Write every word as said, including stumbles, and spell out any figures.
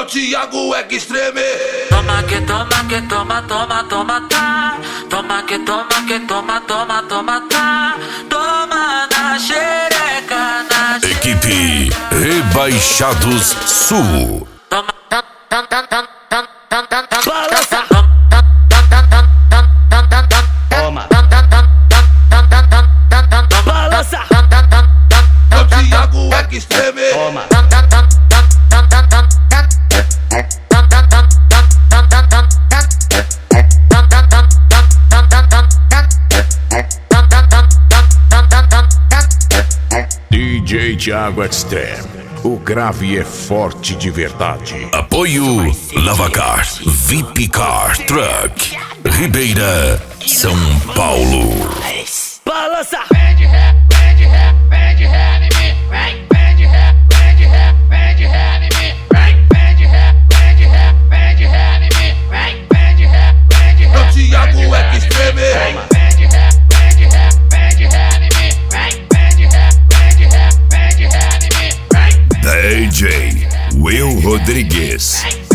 o Thiago Extreme. Toma que toma que toma, toma, toma, tá. Toma que toma que toma, toma, toma, tá. Toma na xereca, na xereca. Equipe Rebaixados Sul. Toma, tam, tam, tam, tam, tam, tam, tam, tam. Balança. Toma. Balança. É o Thiago Extreme. Toma. D J Thiago Extreme. O grave é forte de verdade. Apoio Lavacar, V I P Car Truck, Ribeira, São Paulo. Balança. Vem de ré, vem de ré, vem de ré em mim. Vem, vem de ré, vem de ré, vem de ré em mim. Vem, vem de ré, vem de ré, vem de ré em mim. Vem, vem de ré, vem de ré. É o Thiago Extreme. Vem de ré, vem de ré, vem de ré em mim. Vem, vem de ré, vem de ré, vem de ré em mim. Vem, D J Will Rodrigues.